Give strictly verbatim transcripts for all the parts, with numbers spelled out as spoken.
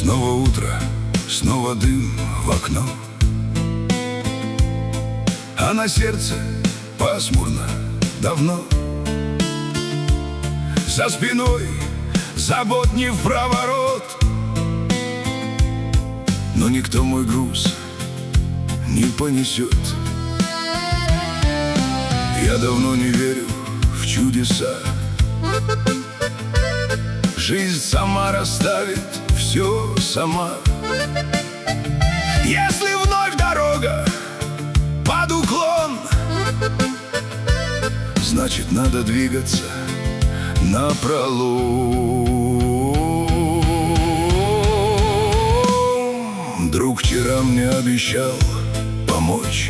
Снова утро, снова дым в окно, а на сердце пасмурно давно. За спиной забот не впроворот, но никто мой груз не понесет. Я давно не верю в чудеса. Жизнь сама расставит все сама. Если вновь дорога под уклон, значит, надо двигаться напролом. Друг вчера мне обещал помочь,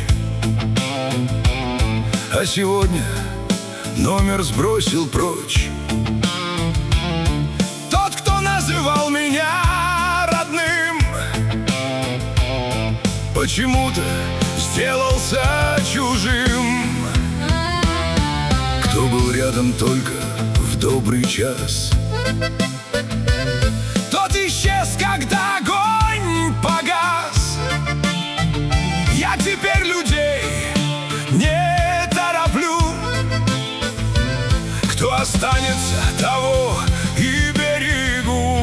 а сегодня номер сбросил прочь. Тот, кто называл меня родным, почему-то сделался чужим. Кто был рядом только в добрый час, тот исчез, когда огонь погас. Я теперь людей не тороплю. Кто останется, того и берегу.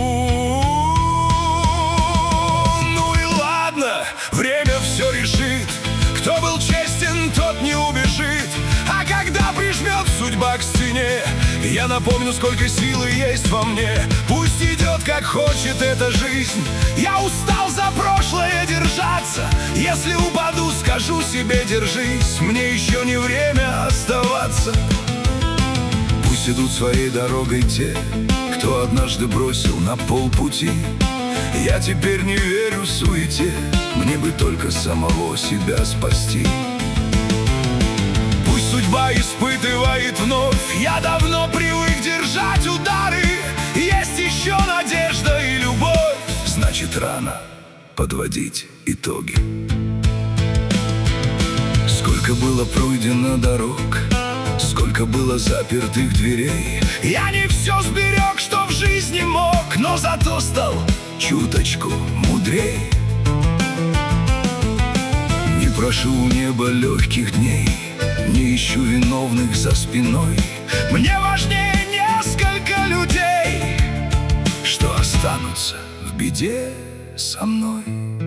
Ну и ладно, время все решит. Кто был честен, тот не убежит. А когда прижмет судьба к стене, я напомню, сколько силы есть во мне. Пусть идет, как хочет эта жизнь. Я устал за прошлое держаться. Если упаду, скажу себе: держись. Мне еще не время оставаться. Пусть идут своей дорогой те, кто однажды бросил на полпути. Я теперь не верю в суете. Мне бы только самого себя спасти. Пусть судьба испытывает вновь. Я давно привык держать удары. Есть еще надежда и любовь. Значит, рано подводить итоги. Сколько было пройдено дорог, сколько было запертых дверей. Я не все сберег, что в жизни мог, но зато стал чуточку мудрей. Не прошу у неба легких дней, не ищу виновных за спиной. Мне важнее несколько людей, что останутся в беде со мной.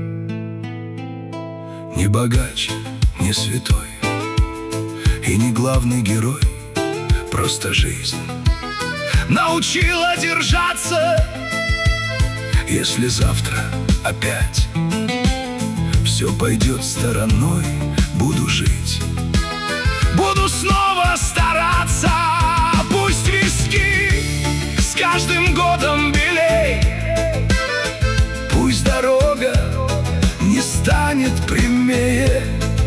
Не богач, не святой и не главный герой, просто жизнь научила держаться. Если завтра опять все пойдет стороной, буду жить, буду снова стараться. Пусть виски с каждым годом белей, пусть дорога не станет прямее.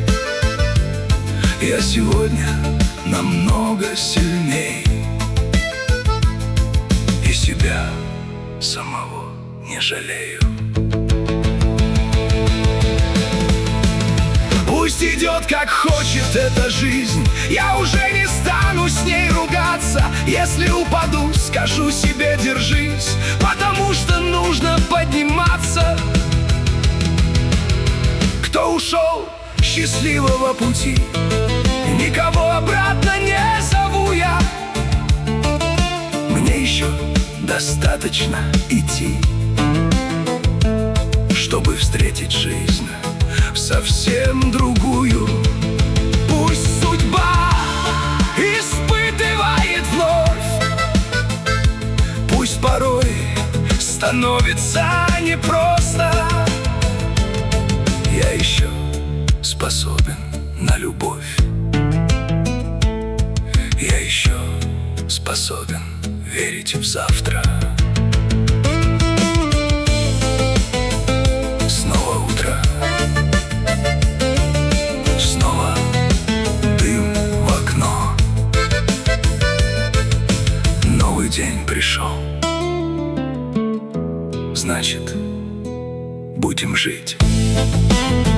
Я сегодня намного сильней и себя самого не жалею. Пусть идет, как хочет эта жизнь. Я уже не стану с ней ругаться. Если упаду, скажу себе: держись, потому что нужно подниматься. Кто ушел счастливого пути, никого обратно не зову я. Мне еще достаточно идти, чтобы встретить жизнь совсем другую. Пусть судьба испытывает вновь, пусть порой становится непросто. Я еще способен на любовь. Я еще способен верить в завтра. Снова утро, снова дым в окно. Новый день пришел, значит, будем жить.